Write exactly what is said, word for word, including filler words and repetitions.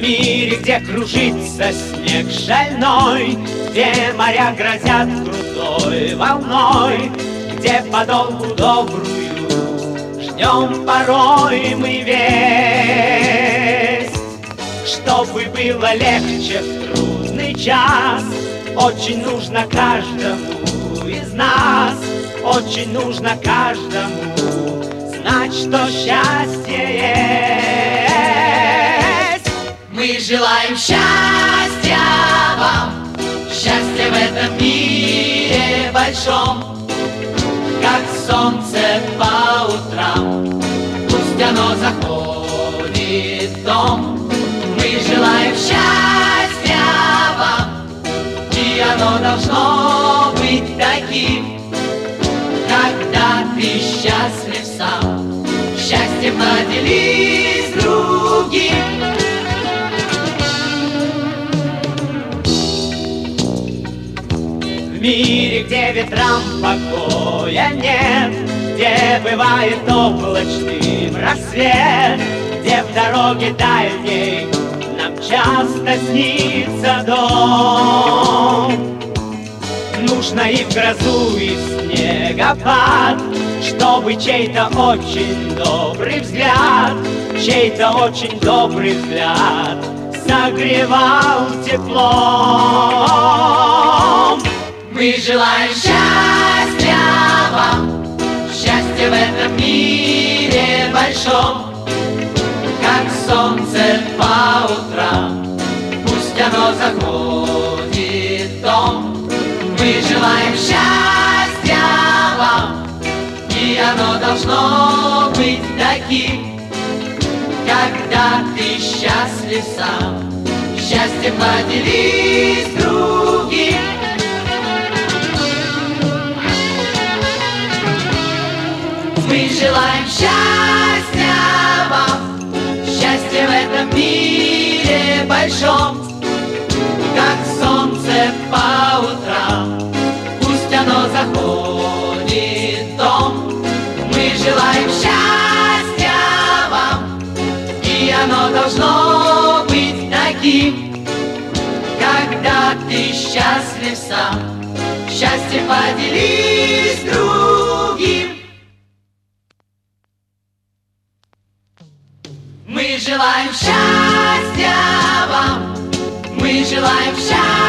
мире, где кружится снег шальной, где моря грозят крутой волной, где подолгу добрую ждем порой мы весть. Чтобы было легче в трудный час, очень нужно каждому из нас, очень нужно каждому знать, что счастье есть. Мы желаем счастья вам, счастья в этом мире большом, как солнце по утрам, пусть оно заходит в дом. Мы желаем счастья вам, и оно должно быть таким, когда ты счастлив сам, счастьем поделись с другим. В мире, где ветрам покоя нет, где бывает облачным рассвет, где в дороге дальней нам часто снится дом. Нужно и в грозу, и в снегопад, чтобы чей-то очень добрый взгляд, чей-то очень добрый взгляд согревал теплом. Мы желаем счастья вам, счастья в этом мире большом, как солнце по утрам, пусть оно заходит в дом. Мы желаем счастья вам, и оно должно быть таким, когда ты счастлив сам, счастьем поделись с другим. Мы желаем счастья вам, счастья в этом мире большом, как солнце по утрам, пусть оно заходит в дом. Мы желаем счастья вам, и оно должно быть таким, когда ты счастлив сам, счастье поделись с другим. Мы желаем счастья вам, мы желаем счастья.